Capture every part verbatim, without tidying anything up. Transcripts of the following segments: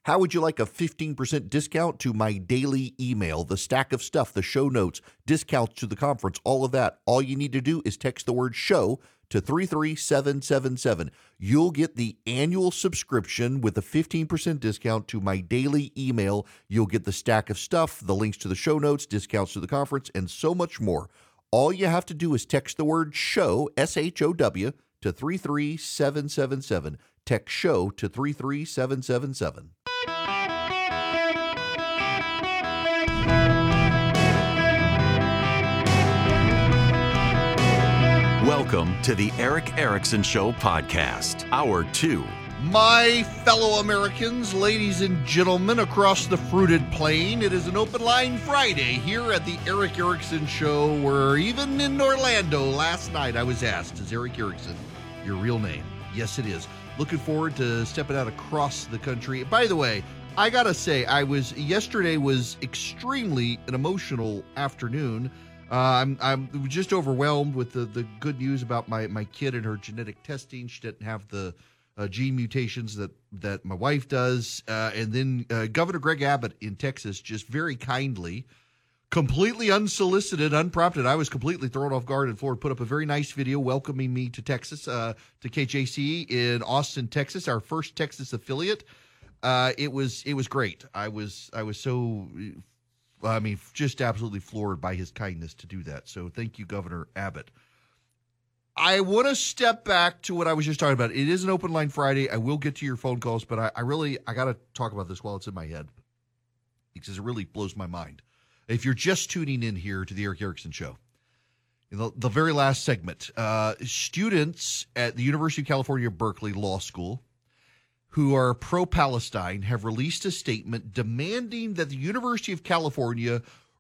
How would you like a fifteen percent discount to my daily email, the stack of stuff, the show notes, discounts to the conference, all of that? All you need to do is text the word show to three three seven seven seven. You'll get the annual subscription with a fifteen percent discount to my daily email. You'll get the stack of stuff, the links to the show notes, discounts to the conference, and so much more. All you have to do is text the word show, S H O W, to three three seven seven seven. Text show to three three seven seven seven. Welcome to the Erick Erickson Show podcast, Hour two. My fellow Americans, ladies and gentlemen across the fruited plain, it is an Open Line Friday here at the Erick Erickson Show, where even in Orlando last night I was asked, is Erick Erickson your real name? Yes, it is. Looking forward to stepping out across the country. By the way, I gotta say, I was yesterday was extremely an emotional afternoon. Uh, I'm I'm just overwhelmed with the, the good news about my, my kid and her genetic testing. She didn't have the uh, gene mutations that, that my wife does. Uh, and then uh, Governor Greg Abbott in Texas just very kindly, completely unsolicited, unprompted, I was completely thrown off guard and floored, put up a very nice video welcoming me to Texas, uh, to K J C in Austin, Texas, our first Texas affiliate. Uh, it was it was great. I was I was so... I mean, just absolutely floored by his kindness to do that. So thank you, Governor Abbott. I want to step back to what I was just talking about. It is an Open Line Friday. I will get to your phone calls, but I, I really, I got to talk about this while it's in my head because it really blows my mind. If you're just tuning in here to the Erick Erickson Show, in the, the very last segment, uh, students at the University of California, Berkeley Law School who are pro-Palestine have released a statement demanding that the University of California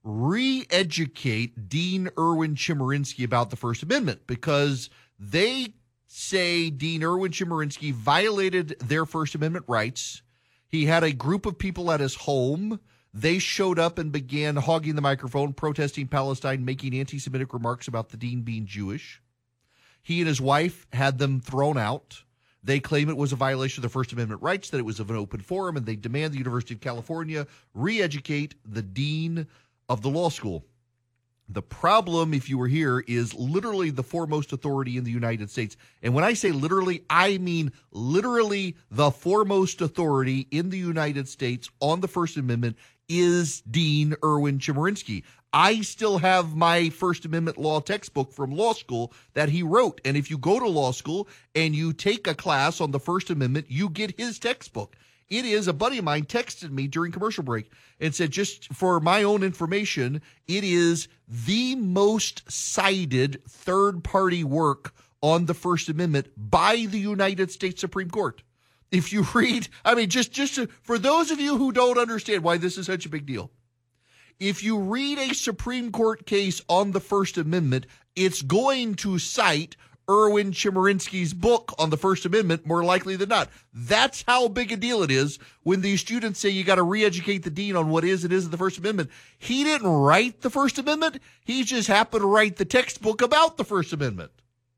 re-educate Dean Erwin Chemerinsky about the First Amendment because they say Dean Erwin Chemerinsky violated their First Amendment rights. He had a group of people at his home. They showed up and began hogging the microphone, protesting Palestine, making anti-Semitic remarks about the dean being Jewish. He and his wife had them thrown out. They claim it was a violation of the First Amendment rights, that it was of an open forum, and they demand the University of California re-educate the dean of the law school. The problem, if you were here, is literally the foremost authority in the United States. And when I say literally, I mean literally the foremost authority in the United States on the First Amendment is Dean Erwin Chemerinsky. I still have my First Amendment law textbook from law school that he wrote. And if you go to law school and you take a class on the First Amendment, you get his textbook. It is, a buddy of mine texted me during commercial break and said, just for my own information, it is the most cited third-party work on the First Amendment by the United States Supreme Court. If you read, I mean, just, just to, for those of you who don't understand why this is such a big deal, if you read a Supreme Court case on the First Amendment, it's going to cite Erwin Chemerinsky's book on the First Amendment more likely than not. That's how big a deal it is when these students say you got to re-educate the dean on what is and isn't the First Amendment. He didn't write the First Amendment. He just happened to write the textbook about the First Amendment.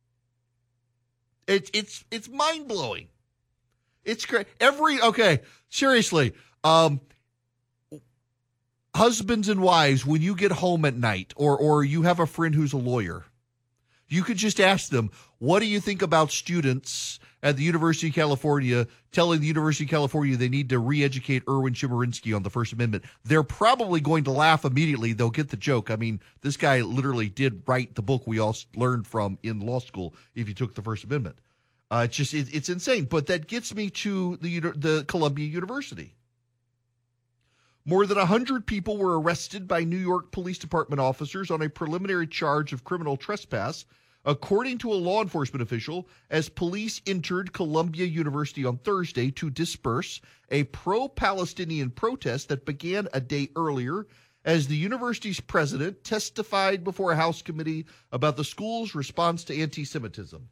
It's it's it's mind-blowing. It's great. Every, okay, seriously, um, husbands and wives, when you get home at night or or you have a friend who's a lawyer, you could just ask them, what do you think about students at the University of California telling the University of California they need to re-educate Erwin Chemerinsky on the First Amendment? They're probably going to laugh immediately. They'll get the joke. I mean, this guy literally did write the book we all learned from in law school if you took the First Amendment. Uh, it's just, it, it's insane. But that gets me to the the Columbia University. More than one hundred people were arrested by New York Police Department officers on a preliminary charge of criminal trespass, according to a law enforcement official, as police entered Columbia University on Thursday to disperse a pro-Palestinian protest that began a day earlier, as the university's president testified before a House committee about the school's response to anti-Semitism.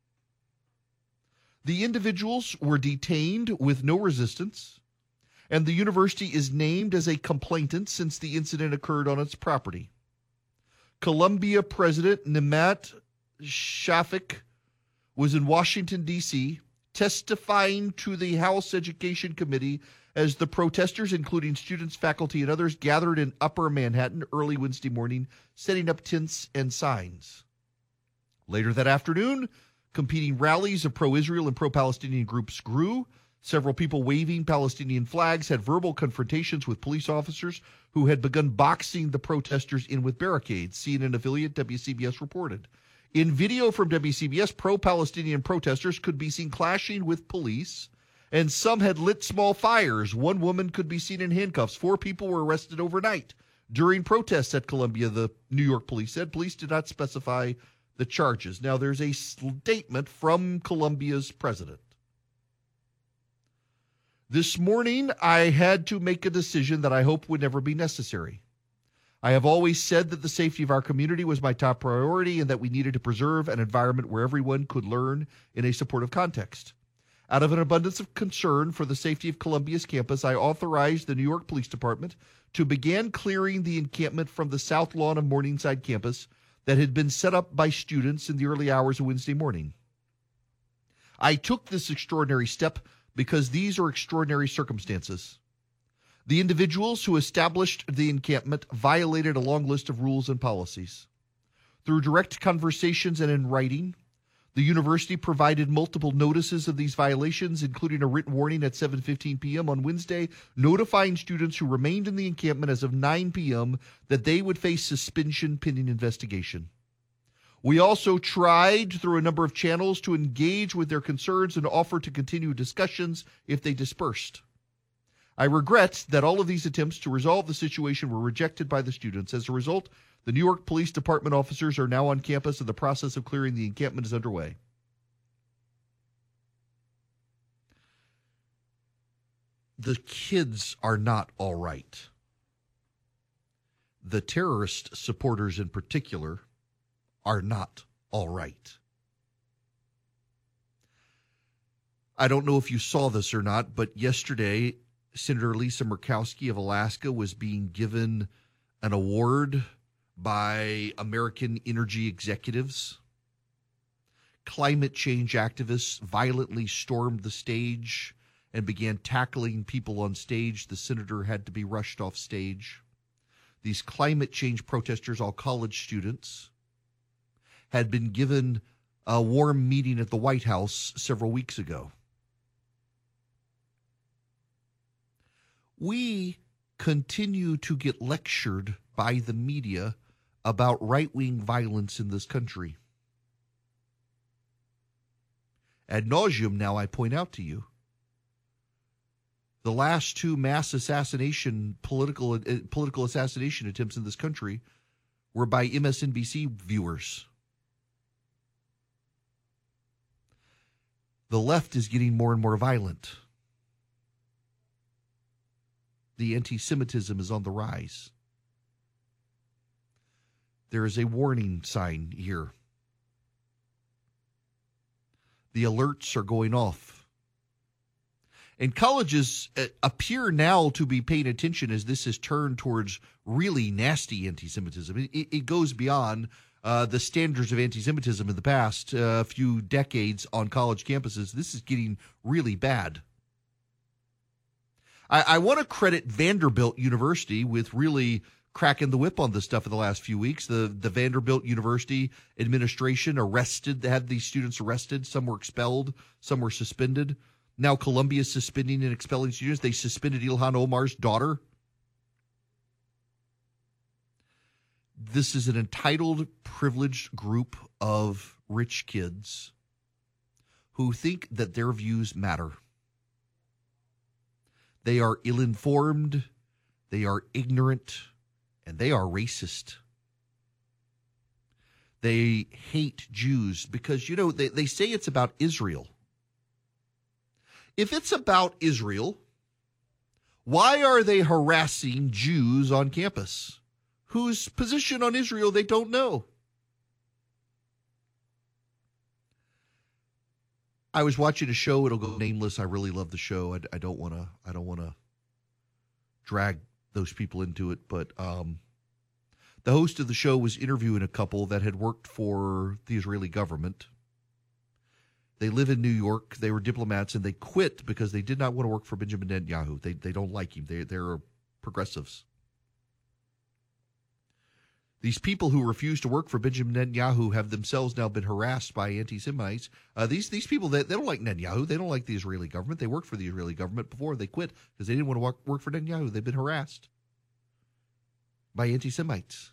The individuals were detained with no resistance, and the university is named as a complainant since the incident occurred on its property. Columbia President Nemat Shafik was in Washington, D C, testifying to the House Education Committee as the protesters, including students, faculty, and others, gathered in Upper Manhattan early Wednesday morning, setting up tents and signs. Later that afternoon, competing rallies of pro-Israel and pro-Palestinian groups grew. Several people waving Palestinian flags had verbal confrontations with police officers who had begun boxing the protesters in with barricades, C N N affiliate W C B S reported. In video from W C B S, pro-Palestinian protesters could be seen clashing with police, and some had lit small fires. One woman could be seen in handcuffs. Four people were arrested overnight during protests at Columbia, the New York police said. Police did not specify the charges. Now, there's a statement from Columbia's president. This morning, I had to make a decision that I hope would never be necessary. I have always said that the safety of our community was my top priority and that we needed to preserve an environment where everyone could learn in a supportive context. Out of an abundance of concern for the safety of Columbia's campus, I authorized the New York Police Department to begin clearing the encampment from the south lawn of Morningside campus that had been set up by students in the early hours of Wednesday morning. I took this extraordinary step because these are extraordinary circumstances. The individuals who established the encampment violated a long list of rules and policies. Through direct conversations and in writing, the university provided multiple notices of these violations, including a written warning at seven fifteen p.m. on Wednesday, notifying students who remained in the encampment as of nine p.m. that they would face suspension pending investigation. We also tried through a number of channels to engage with their concerns and offer to continue discussions if they dispersed. I regret that all of these attempts to resolve the situation were rejected by the students. As a result, the New York Police Department officers are now on campus and the process of clearing the encampment is underway. The kids are not all right. The terrorist supporters in particular are not all right. I don't know if you saw this or not, but yesterday, Senator Lisa Murkowski of Alaska was being given an award by American energy executives. Climate change activists violently stormed the stage and began tackling people on stage. The senator had to be rushed off stage. These climate change protesters, all college students, had been given a warm meeting at the White House several weeks ago. We continue to get lectured by the media about right-wing violence in this country. Ad nauseum, now I point out to you, the last two mass assassination, political uh, political assassination attempts in this country were by M S N B C viewers. The left is getting more and more violent. The anti-Semitism is on the rise. There is a warning sign here. The alerts are going off. And colleges appear now to be paying attention as this has turned towards really nasty anti-Semitism. It, it goes beyond uh, the standards of anti-Semitism in the past uh, few decades on college campuses. This is getting really bad. I, I want to credit Vanderbilt University with really cracking the whip on this stuff in the last few weeks. The the Vanderbilt University administration arrested, had these students arrested. Some were expelled, some were suspended. Now Columbia is suspending and expelling students. They suspended Ilhan Omar's daughter. This is an entitled, privileged group of rich kids who think that their views matter. They are ill-informed, they are ignorant, and they are racist. They hate Jews because, you know, they, they say it's about Israel. If it's about Israel, why are they harassing Jews on campus whose position on Israel they don't know? I was watching a show. It'll go nameless. I really love the show. I, I don't want to. I don't want to drag those people into it. But um, the host of the show was interviewing a couple that had worked for the Israeli government, They live in New York. They were diplomats, and they quit because they did not want to work for Benjamin Netanyahu. They they don't like him. They, they're progressives. These people who refuse to work for Benjamin Netanyahu have themselves now been harassed by anti-Semites. Uh, these these people, they, they don't like Netanyahu. They don't like the Israeli government. They worked for the Israeli government before. They quit because they didn't want to work, work for Netanyahu. They've been harassed by anti-Semites.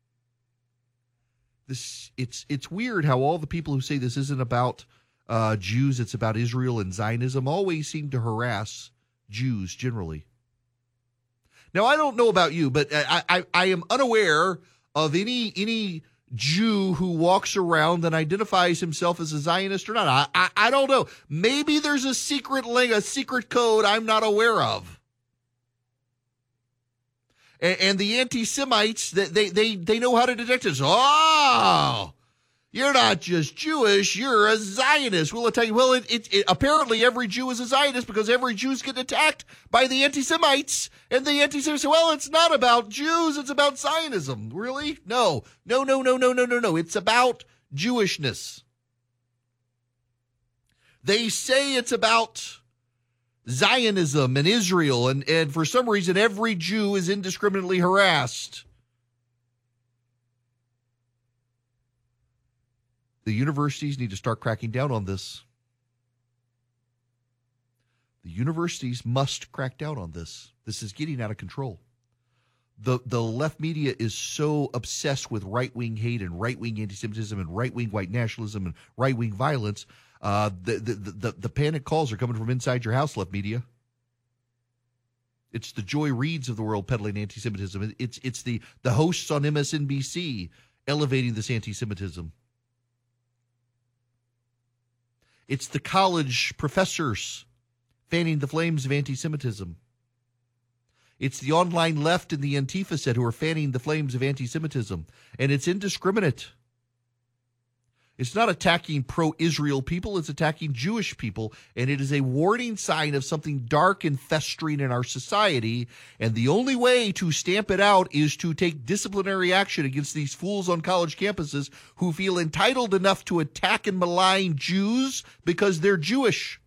This it's it's weird how all the people who say this isn't about uh, Jews, it's about Israel and Zionism, always seem to harass Jews generally. Now, I don't know about you, but I I, I am unaware of any any Jew who walks around and identifies himself as a Zionist or not. I, I I don't know. Maybe there's a secret link, a secret code I'm not aware of. And, and the anti-Semites, they they they know how to detect this. Oh, you're not just Jewish, you're a Zionist. We'll tell you. Well, it, it, it, apparently every Jew is a Zionist because every Jew's getting attacked by the anti-Semites. And the anti-Semites say, well, it's not about Jews, it's about Zionism. Really? No, no, no, no, no, no, no, no. It's about Jewishness. They say it's about Zionism and Israel, and, and for some reason, every Jew is indiscriminately harassed. The universities need to start cracking down on this. The universities must crack down on this. This is getting out of control. The the left media is so obsessed with right-wing hate and right-wing anti-Semitism and right-wing white nationalism and right-wing violence. Uh, the, the, the, the panic calls are coming from inside your house, left media. It's the Joy Reids of the world peddling anti-Semitism. It's, it's the, the hosts on M S N B C elevating this anti-Semitism. It's the college professors fanning the flames of anti-Semitism. It's the online left and the Antifa set who are fanning the flames of anti-Semitism. And it's indiscriminate. It's not attacking pro-Israel people. It's attacking Jewish people. And it is a warning sign of something dark and festering in our society. And the only way to stamp it out is to take disciplinary action against these fools on college campuses who feel entitled enough to attack and malign Jews because they're Jewish.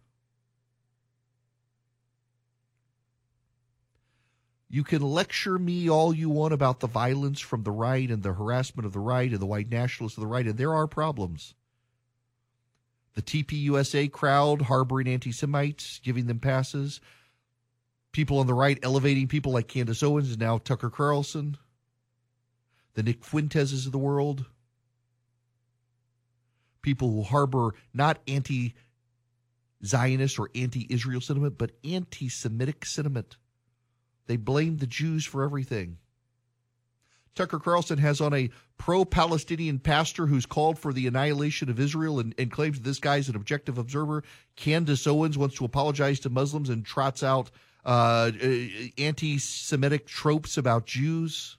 You can lecture me all you want about the violence from the right and the harassment of the right and the white nationalists of the right, and there are problems. The T P U S A crowd harboring anti-Semites, giving them passes. People on the right elevating people like Candace Owens and now Tucker Carlson. The Nick Fuenteses of the world. People who harbor not anti-Zionist or anti-Israel sentiment, but anti-Semitic sentiment. They blame the Jews for everything. Tucker Carlson has on a pro-Palestinian pastor who's called for the annihilation of Israel and, and claims this guy's an objective observer. Candace Owens wants to apologize to Muslims and trots out uh, anti-Semitic tropes about Jews.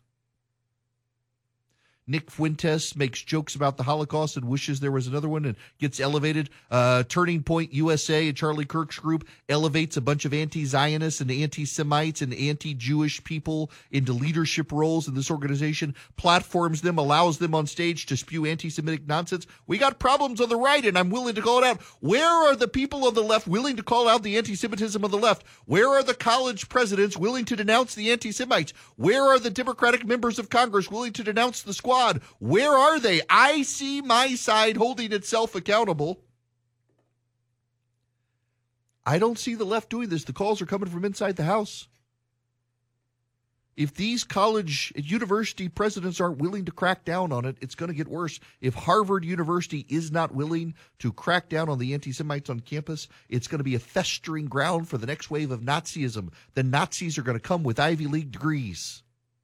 Nick Fuentes makes jokes about the Holocaust and wishes there was another one and gets elevated. Uh, Turning Point U S A and Charlie Kirk's group elevates a bunch of anti-Zionists and anti-Semites and anti-Jewish people into leadership roles in this organization, platforms them, allows them on stage to spew anti-Semitic nonsense. We got problems on the right, and I'm willing to call it out. Where are the people on the left willing to call out the anti-Semitism of the left? Where are the college presidents willing to denounce the anti-Semites? Where are the Democratic members of Congress willing to denounce the squad? Where are they? I see my side holding itself accountable. I don't see the left doing this. The calls are coming from inside the House. If these college, university presidents aren't willing to crack down on it, it's going to get worse. If Harvard University is not willing to crack down on the anti-Semites on campus, it's going to be a festering ground for the next wave of Nazism. The Nazis are going to come with Ivy League degrees.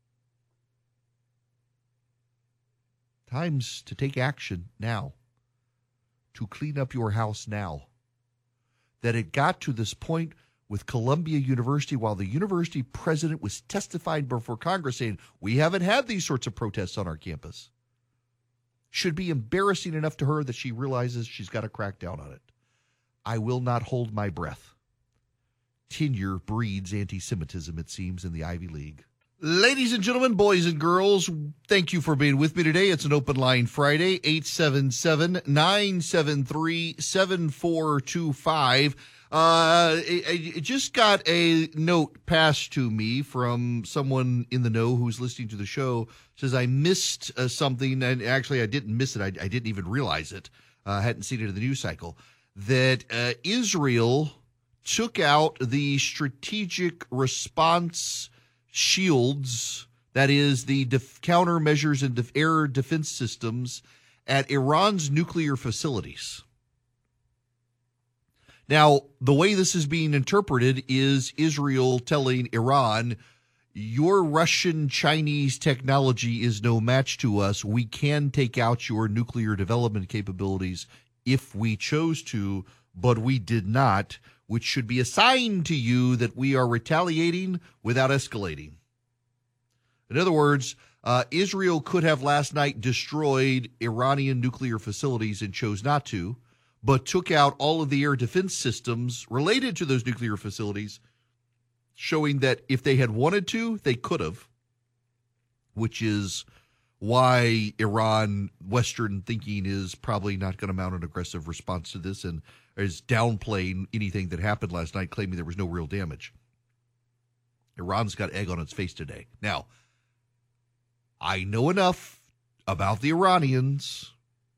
Time's to take action now, to clean up your house now. That it got to this point with Columbia University while the university president was testifying before Congress saying, we haven't had these sorts of protests on our campus, should be embarrassing enough to her that she realizes she's got to crack down on it. I will not hold my breath. Tenure breeds anti-Semitism, it seems, in the Ivy League. Ladies and gentlemen, boys and girls, thank you for being with me today. It's an open line Friday, eight seven seven, nine seven three, seven four two five. Uh, I, I just got a note passed to me from someone in the know who's listening to the show. Says I missed uh, something, and actually I didn't miss it. I, I didn't even realize it. I uh, hadn't seen it in the news cycle. That uh, Israel took out the strategic response shields, that is the def- countermeasures and def- air defense systems at Iran's nuclear facilities. Now, the way this is being interpreted is Israel telling Iran, your Russian Chinese technology is no match to us. We can take out your nuclear development capabilities if we chose to, but we did not, which should be a sign to you that we are retaliating without escalating. In other words, uh, Israel could have last night destroyed Iranian nuclear facilities and chose not to, but took out all of the air defense systems related to those nuclear facilities, showing that if they had wanted to, they could have, which is why Iran, Western thinking, is probably not going to mount an aggressive response to this and is downplaying anything that happened last night, claiming there was no real damage. Iran's got egg on its face today. Now, I know enough about the Iranians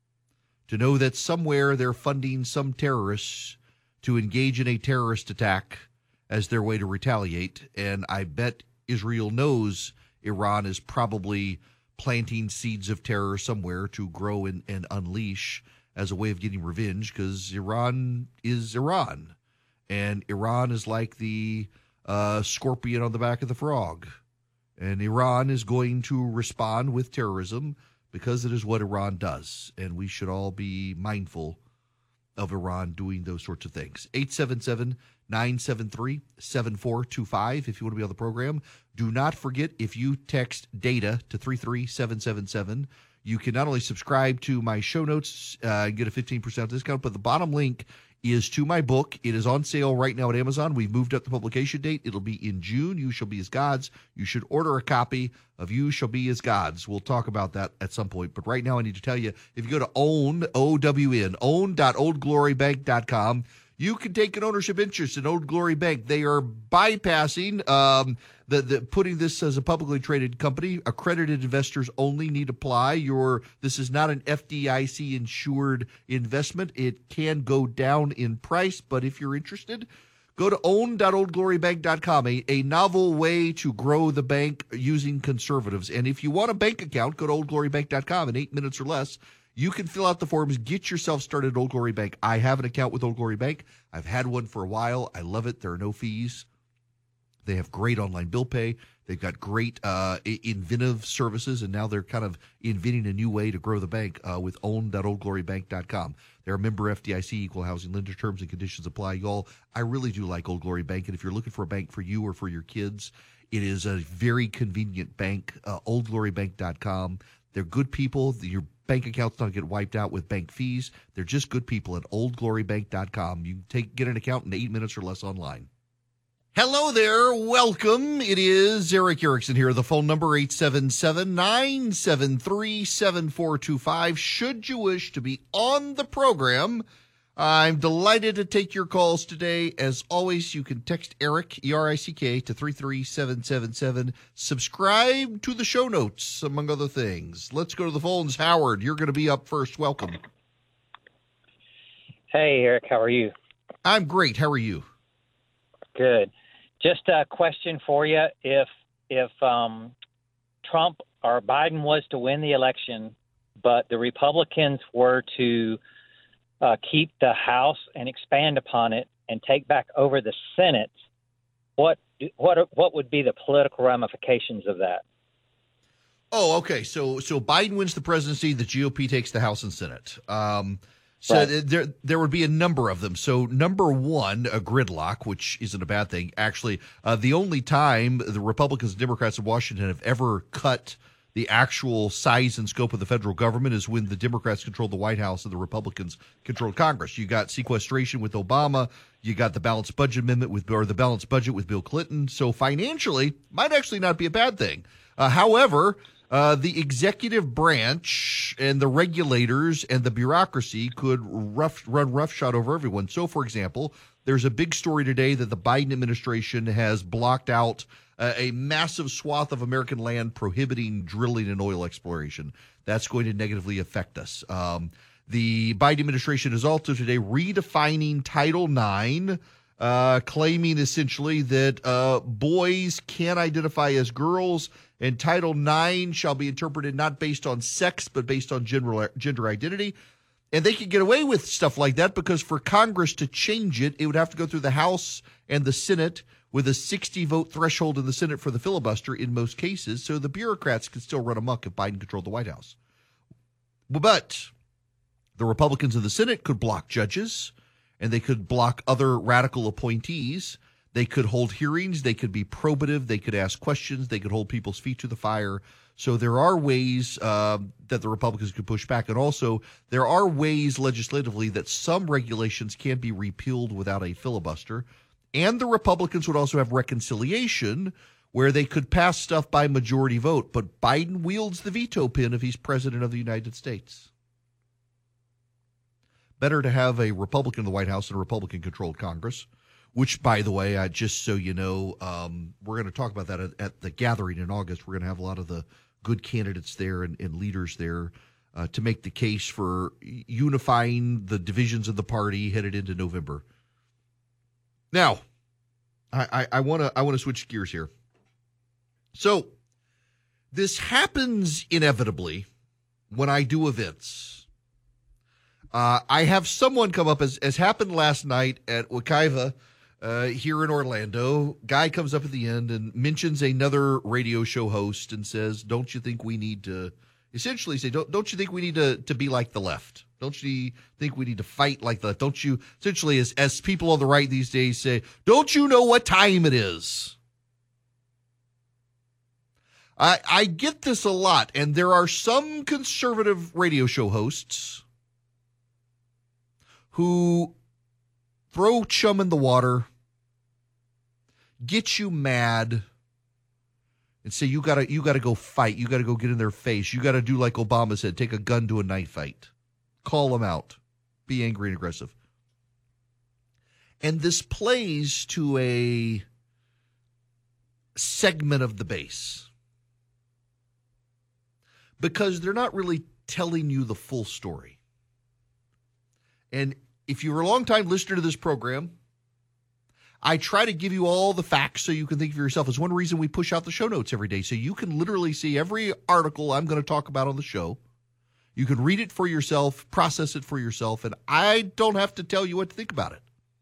to know that somewhere they're funding some terrorists to engage in a terrorist attack as their way to retaliate, and I bet Israel knows Iran is probably planting seeds of terror somewhere to grow and, and unleash as a way of getting revenge, because Iran is Iran. And Iran is like the uh, scorpion on the back of the frog. And Iran is going to respond with terrorism because it is what Iran does. And we should all be mindful of Iran doing those sorts of things. eight seven seven, nine seven three, seven four two five if you want to be on the program. Do not forget, if you text DATA to three three seven seven seven, you can not only subscribe to my show notes uh, and get a fifteen percent discount, but the bottom link is to my book. It is on sale right now at Amazon. We've moved up the publication date. It'll be in June. You Shall Be As Gods. You should order a copy of You Shall Be As Gods. We'll talk about that at some point. But right now I need to tell you, if you go to own, O W N, own dot old glory bank dot com, you can take an ownership interest in Old Glory Bank. They are bypassing um, the, the putting this as a publicly traded company. Accredited investors only need apply. Your this is not an F D I C insured investment. It can go down in price, but if you're interested, go to own dot old glory bank dot com, a, a novel way to grow the bank using conservatives. And if you want a bank account, go to old glory bank dot com in eight minutes or less. You can fill out the forms, get yourself started at Old Glory Bank. I have an account with Old Glory Bank. I've had one for a while. I love it. There are no fees. They have great online bill pay. They've got great uh, inventive services, and now they're kind of inventing a new way to grow the bank uh, with own dot old glory bank dot com. They're a member F D I C, equal housing lender. Terms and conditions apply. Y'all, I really do like Old Glory Bank, and if you're looking for a bank for you or for your kids, it is a very convenient bank, uh, old glory bank dot com. They're good people. Your bank accounts don't get wiped out with bank fees. They're just good people at old glory bank dot com. You take get an account in eight minutes or less online. Hello there. Welcome. It is Erick Erickson here. The phone number eight seven seven, nine seven three, seven four two five. Should you wish to be on the program, I'm delighted to take your calls today. As always, you can text Eric, E R I C K, to three three seven seven seven. Subscribe to the show notes, among other things. Let's go to the phones. Howard, you're going to be up first. Welcome. Hey, Eric. How are you? I'm great. How are you? Good. Just a question for you. If if um, Trump or Biden was to win the election, but the Republicans were to uh, keep the House and expand upon it and take back over the Senate, what what what would be the political ramifications of that? Oh, okay. So so Biden wins the presidency, the G O P takes the House and Senate. Um, so right. there there would be a number of them. So number one, a gridlock, which isn't a bad thing. Actually, uh, the only time the Republicans and Democrats in Washington have ever cut the actual size and scope of the federal government is when the Democrats controlled the White House and the Republicans controlled Congress. You got sequestration with Obama. You got the balanced budget amendment with, or the balanced budget with Bill Clinton. So financially, might actually not be a bad thing. Uh, however, uh, the executive branch and the regulators and the bureaucracy could rough, run roughshod over everyone. So, for example, there's a big story today that the Biden administration has blocked out uh, a massive swath of American land prohibiting drilling and oil exploration. That's going to negatively affect us. Um, The Biden administration is also today redefining Title nine, uh, claiming essentially that uh, boys can identify as girls, and Title nine shall be interpreted not based on sex, but based on gender, gender identity. And they could get away with stuff like that because for Congress to change it, it would have to go through the House and the Senate with a sixty-vote threshold in the Senate for the filibuster in most cases. So the bureaucrats could still run amok if Biden controlled the White House. But the Republicans in the Senate could block judges, and they could block other radical appointees. They could hold hearings. They could be probative. They could ask questions. They could hold people's feet to the fire. So there are ways uh, that the Republicans could push back. And also, there are ways legislatively that some regulations can be repealed without a filibuster. And the Republicans would also have reconciliation where they could pass stuff by majority vote. But Biden wields the veto pen if he's president of the United States. Better to have a Republican in the White House and a Republican-controlled Congress, which, by the way, uh, just so you know, um, we're going to talk about that at, at the gathering in August. We're going to have a lot of the good candidates there and, and leaders there uh, to make the case for unifying the divisions of the party headed into November. Now, I, I want to I want to switch gears here. So this happens inevitably when I do events. Uh, I have someone come up, as, as happened last night at Wekiva uh, here in Orlando. Guy comes up at the end and mentions another radio show host and says, don't you think we need to, essentially say, don't, don't you think we need to, to be like the left? Don't you think we need to fight like the left? Don't you, essentially, as, as people on the right these days say, don't you know what time it is? I, I get this a lot, and there are some conservative radio show hosts who throw chum in the water, get you mad, and say you gotta you gotta go fight, you gotta go get in their face, you gotta do like Obama said, take a gun to a knife fight, call them out, be angry and aggressive. And this plays to a segment of the base because they're not really telling you the full story. And if you're a long-time listener to this program, I try to give you all the facts so you can think for yourself. It's one reason we push out the show notes every day, so you can literally see every article I'm going to talk about on the show. You can read it for yourself, process it for yourself, and I don't have to tell you what to think about it.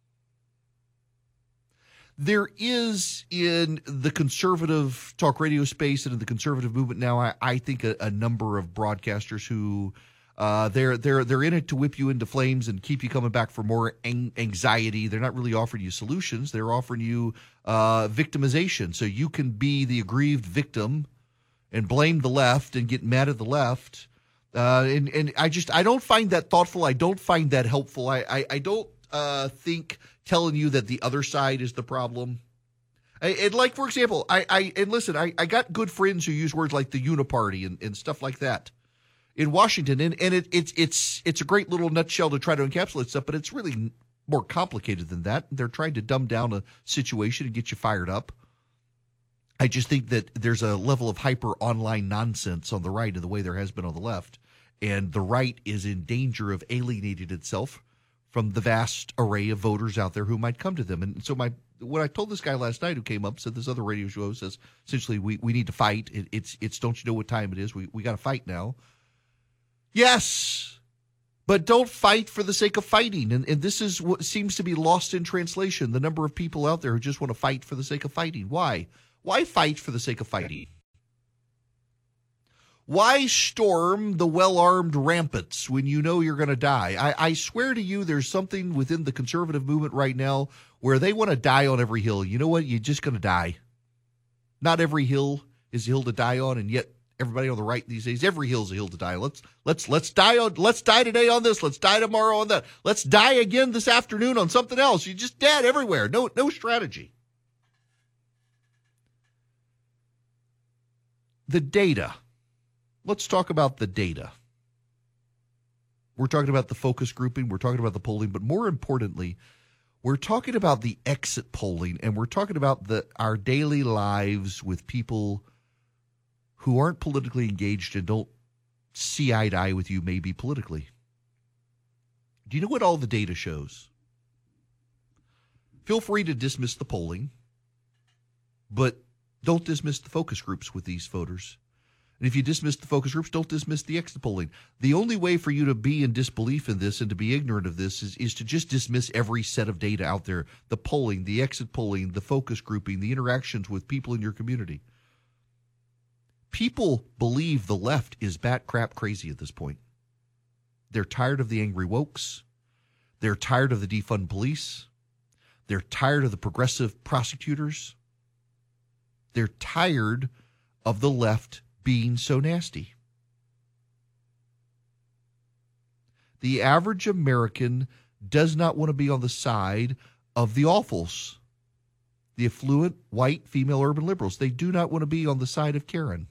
There is in the conservative talk radio space and in the conservative movement now, I, I think, a, a number of broadcasters who Uh, they're they're they're in it to whip you into flames and keep you coming back for more ang- anxiety. They're not really offering you solutions. They're offering you uh, victimization, so you can be the aggrieved victim and blame the left and get mad at the left. Uh, and and I just I don't find that thoughtful. I don't find that helpful. I I, I don't uh, think telling you that the other side is the problem. I, and like for example, I I and listen, I, I got good friends who use words like the uniparty and, and stuff like that in Washington, and, and it, it's it's it's a great little nutshell to try to encapsulate stuff, but it's really more complicated than that. They're trying to dumb down a situation and get you fired up. I just think that there's a level of hyper online nonsense on the right and the way there has been on the left, and the right is in danger of alienating itself from the vast array of voters out there who might come to them. And so my what I told this guy last night who came up said this other radio show says essentially we, we need to fight. It, it's it's don't you know what time it is? We we got to fight now. Yes, but don't fight for the sake of fighting. And, and this is what seems to be lost in translation, the number of people out there who just want to fight for the sake of fighting. Why? Why fight for the sake of fighting? Why storm the well-armed ramparts when you know you're going to die? I, I swear to you there's something within the conservative movement right now where they want to die on every hill. You know what? You're just going to die. Not every hill is a hill to die on, and yet everybody on the right these days. Every hill's a hill to die. Let's let's let's die on let's die today on this. Let's die tomorrow on that. Let's die again this afternoon on something else. You're just dead everywhere. No no strategy. The data. Let's talk about the data. We're talking about the focus grouping. We're talking about the polling, but more importantly, we're talking about the exit polling, and we're talking about the our daily lives with people who aren't politically engaged and don't see eye to eye with you maybe politically. Do you know what all the data shows? Feel free to dismiss the polling, but don't dismiss the focus groups with these voters. And if you dismiss the focus groups, don't dismiss the exit polling. The only way for you to be in disbelief in this and to be ignorant of this is, is to just dismiss every set of data out there, the polling, the exit polling, the focus grouping, the interactions with people in your community. People believe the left is bat crap crazy at this point. They're tired of the angry wokes. They're tired of the defund police. They're tired of the progressive prosecutors. They're tired of the left being so nasty. The average American does not want to be on the side of the awfuls, the affluent, white, female urban liberals. They do not want to be on the side of Karen.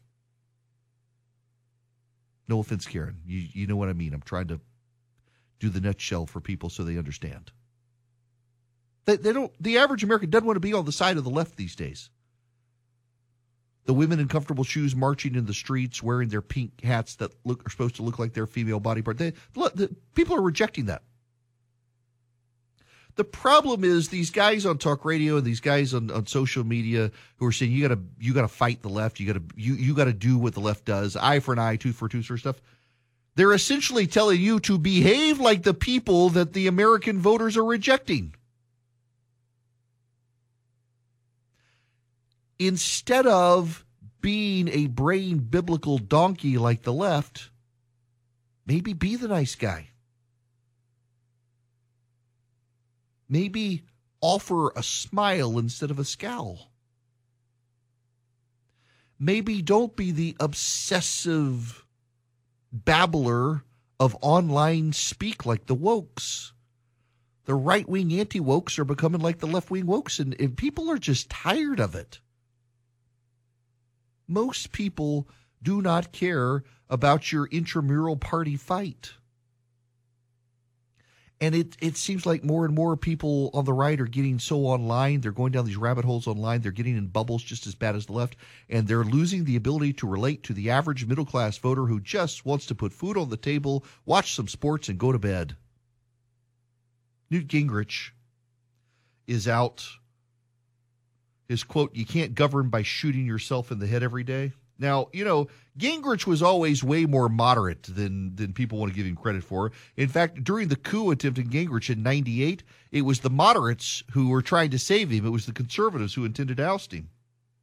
No offense, Karen. You, you know what I mean. I'm trying to do the nutshell for people so they understand. They, they don't. The average American doesn't want to be on the side of the left these days. The women in comfortable shoes marching in the streets, wearing their pink hats that look are supposed to look like their female body part. They, look, the, people are rejecting that. The problem is these guys on talk radio and these guys on, on social media who are saying you gotta you gotta fight the left, you gotta you you gotta do what the left does, eye for an eye, tooth for a tooth sort of stuff. They're essentially telling you to behave like the people that the American voters are rejecting. Instead of being a brain biblical donkey like the left, maybe be the nice guy. Maybe offer a smile instead of a scowl. Maybe don't be the obsessive babbler of online speak like the wokes. The right-wing anti-wokes are becoming like the left-wing wokes, and, and people are just tired of it. Most people do not care about your intramural party fight. And it, it seems like more and more people on the right are getting so online. They're going down these rabbit holes online. They're getting in bubbles just as bad as the left. And they're losing the ability to relate to the average middle-class voter who just wants to put food on the table, watch some sports, and go to bed. Newt Gingrich is out. His quote, "You can't govern by shooting yourself in the head every day." Now, you know, Gingrich was always way more moderate than, than people want to give him credit for. In fact, during the coup attempt in Gingrich in ninety-eight, it was the moderates who were trying to save him. It was the conservatives who intended to oust him.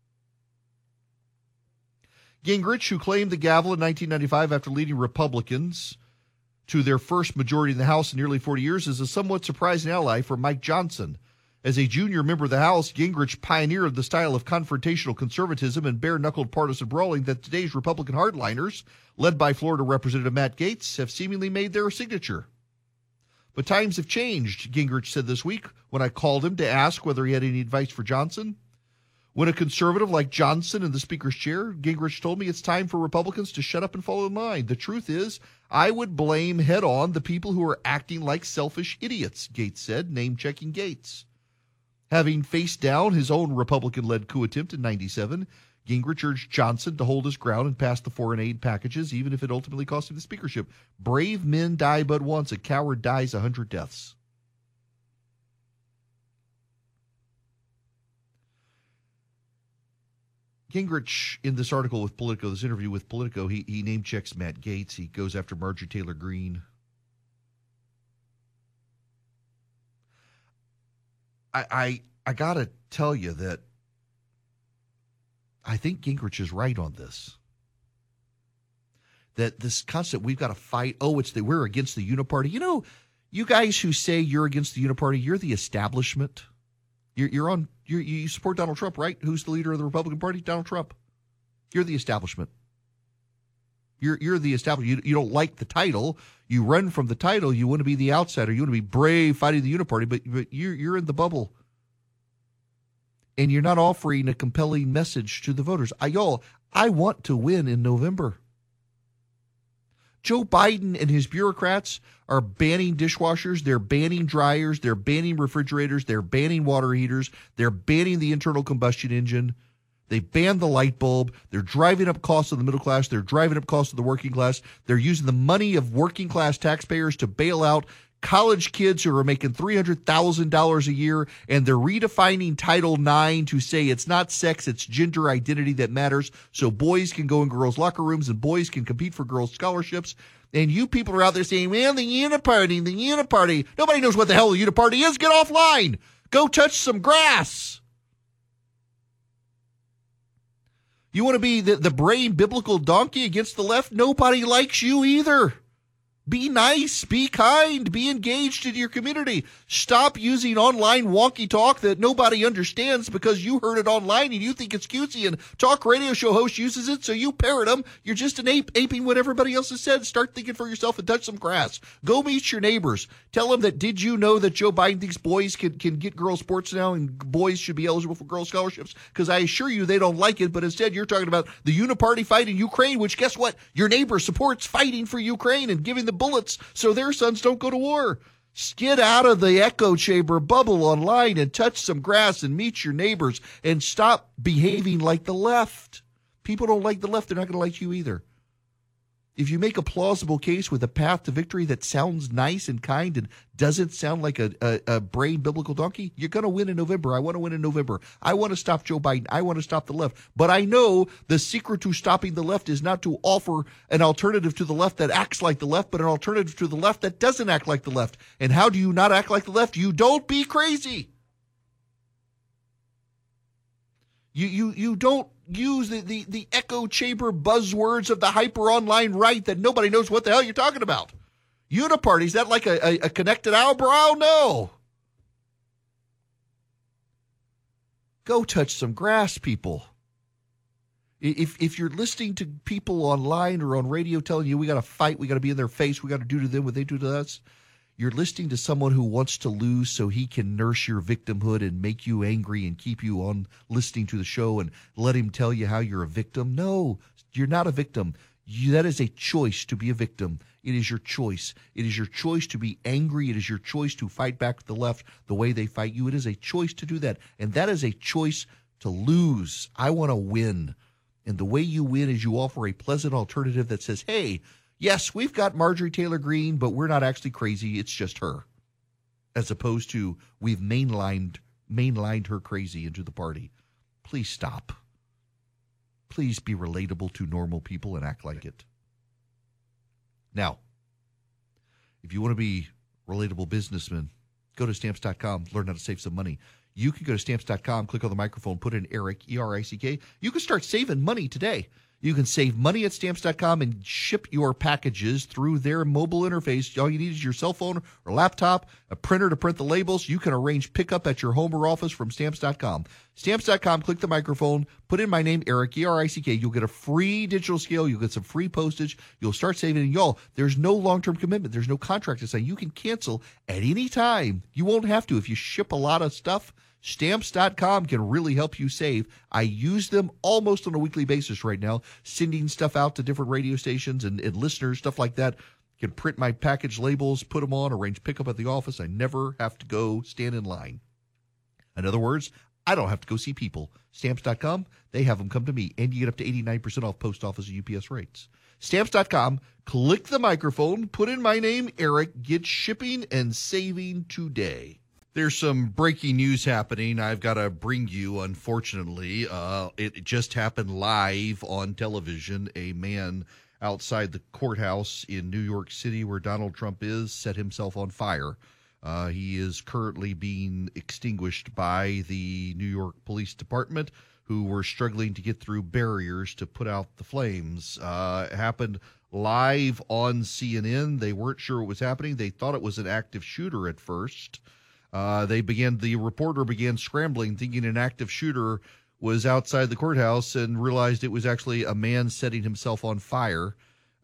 Gingrich, who claimed the gavel in nineteen ninety-five after leading Republicans to their first majority in the House in nearly forty years, is a somewhat surprising ally for Mike Johnson. As a junior member of the House, Gingrich pioneered the style of confrontational conservatism and bare-knuckled partisan brawling that today's Republican hardliners, led by Florida Representative Matt Gaetz, have seemingly made their signature. But times have changed, Gingrich said this week when I called him to ask whether he had any advice for Johnson. When a conservative like Johnson in the Speaker's chair, Gingrich told me it's time for Republicans to shut up and fall in line. The truth is, I would blame head-on the people who are acting like selfish idiots, Gaetz said, name-checking Gaetz. Having faced down his own Republican-led coup attempt in ninety-seven, Gingrich urged Johnson to hold his ground and pass the foreign aid packages, even if it ultimately cost him the speakership. Brave men die but once. A coward dies a hundred deaths. Gingrich, in this article with Politico, this interview with Politico, he, he name-checks Matt Gaetz. He goes after Marjorie Taylor Greene. I, I I gotta tell you that I think Gingrich is right on this. That this concept, we've got to fight. Oh, it's the we're against the uniparty. You know, you guys who say you're against the uniparty, you're the establishment. You're you're on. You're, you support Donald Trump, right? Who's the leader of the Republican Party? Donald Trump. You're the establishment. You're you're the established. You, you don't like the title. You run from the title. You want to be the outsider. You want to be brave fighting the uniparty, but, but you're, you're in the bubble. And you're not offering a compelling message to the voters. I, y'all, I want to win in November. Joe Biden and his bureaucrats are banning dishwashers. They're banning dryers. They're banning refrigerators. They're banning water heaters. They're banning the internal combustion engine. They banned the light bulb. They're driving up costs of the middle class. They're driving up costs of the working class. They're using the money of working class taxpayers to bail out college kids who are making three hundred thousand dollars a year, and they're redefining Title nine to say it's not sex, it's gender identity that matters, so boys can go in girls' locker rooms and boys can compete for girls' scholarships. And you people are out there saying, well, the uniparty, the uniparty. Nobody knows what the hell the uniparty is. Get offline. Go touch some grass. You want to be the, the brave biblical donkey against the left? Nobody likes you either. Be nice, be kind, be engaged in your community. Stop using online wonky talk that nobody understands because you heard it online and you think it's cutesy, and talk radio show host uses it, so you parrot them. You're just an ape aping what everybody else has said. Start thinking for yourself and touch some grass. Go meet your neighbors. Tell them that, did you know that Joe Biden thinks boys can, can get girls sports now and boys should be eligible for girls scholarships? Because I assure you they don't like it, but instead you're talking about the uniparty fight in Ukraine, which guess what? Your neighbor supports fighting for Ukraine and giving the bullets so their sons don't go to war. Get out of the echo chamber bubble online and touch some grass and meet your neighbors and stop behaving like the left. People don't like the left. They're not going to like you either. If you make a plausible case with a path to victory that sounds nice and kind and doesn't sound like a, a, a brain biblical donkey, you're going to win in November. I want to win in November. I want to stop Joe Biden. I want to stop the left. But I know the secret to stopping the left is not to offer an alternative to the left that acts like the left, but an alternative to the left that doesn't act like the left. And how do you not act like the left? You don't be crazy. You you you don't use the, the, the echo chamber buzzwords of the hyper online right that nobody knows what the hell you're talking about. Uniparty, is that like a, a, a connected eyebrow? No. Go touch some grass, people. If if you're listening to people online or on radio telling you we got to fight, we got to be in their face, we got to do to them what they do to us, you're listening to someone who wants to lose so he can nurse your victimhood and make you angry and keep you on listening to the show and let him tell you how you're a victim. No, you're not a victim. You, that is a choice to be a victim. It is your choice. It is your choice to be angry. It is your choice to fight back with the left the way they fight you. It is a choice to do that. And that is a choice to lose. I want to win. And the way you win is you offer a pleasant alternative that says, hey, yes, we've got Marjorie Taylor Greene, but we're not actually crazy. It's just her. As opposed to we've mainlined mainlined her crazy into the party. Please stop. Please be relatable to normal people and act like it. Now, if you want to be relatable businessmen, go to stamps dot com, learn how to save some money. You can go to stamps dot com, click on the microphone, put in Eric, E R I C K. You can start saving money today. You can save money at stamps dot com and ship your packages through their mobile interface. All you need is your cell phone or laptop, a printer to print the labels. You can arrange pickup at your home or office from stamps dot com. stamps dot com, click the microphone, put in my name, Eric, E R I C K. You'll get a free digital scale. You'll get some free postage. You'll start saving. And y'all, there's no long-term commitment. There's no contract to sign. You can cancel at any time. You won't have to if you ship a lot of stuff. Stamps dot com can really help you save. I use them almost on a weekly basis right now, sending stuff out to different radio stations and, and listeners, stuff like that. Can print my package labels, put them on, arrange pickup at the office. I never have to go stand in line. In other words, I don't have to go see people. Stamps dot com, they have them come to me, and you get up to eighty-nine percent off post office and U P S rates. Stamps dot com, click the microphone, put in my name, Eric, get shipping and saving today. There's some breaking news happening. I've got to bring you, unfortunately. Uh, it just happened live on television. A man outside the courthouse in New York City where Donald Trump is set himself on fire. Uh, he is currently being extinguished by the New York Police Department, who were struggling to get through barriers to put out the flames. Uh, it happened live on C N N. They weren't sure what was happening. They thought it was an active shooter at first. Uh, they began, the reporter began scrambling, thinking an active shooter was outside the courthouse, and realized it was actually a man setting himself on fire.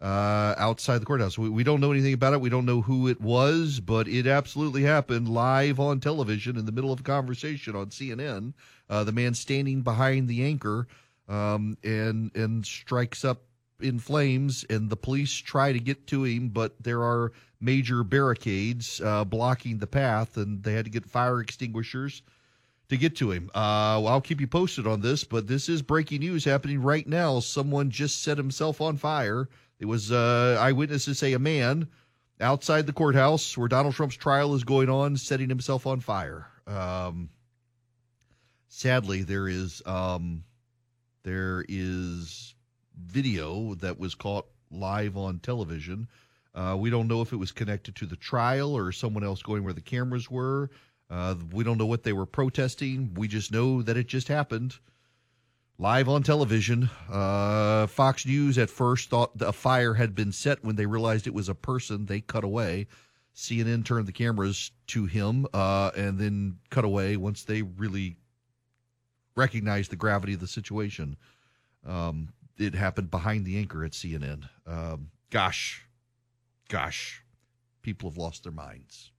uh, outside the courthouse. We, we don't know anything about it. We don't know who it was, but it absolutely happened live on television in the middle of a conversation on C N N. Uh, the man standing behind the anchor um, and and strikes up in flames, and the police try to get to him, but there are major barricades uh, blocking the path, and they had to get fire extinguishers to get to him. Uh, well, I'll keep you posted on this, but this is breaking news happening right now. Someone just set himself on fire. It was uh, eyewitnesses say a man outside the courthouse where Donald Trump's trial is going on, setting himself on fire. Um, sadly, there is um, there is video that was caught live on television. Uh, we don't know if it was connected to the trial or someone else going where the cameras were. Uh, we don't know what they were protesting. We just know that it just happened live on television. Uh, Fox News at first thought a fire had been set. When they realized it was a person, they cut away. C N N turned the cameras to him uh, and then cut away once they really recognized the gravity of the situation. Um, it happened behind the anchor at C N N. Um, gosh, gosh, people have lost their minds.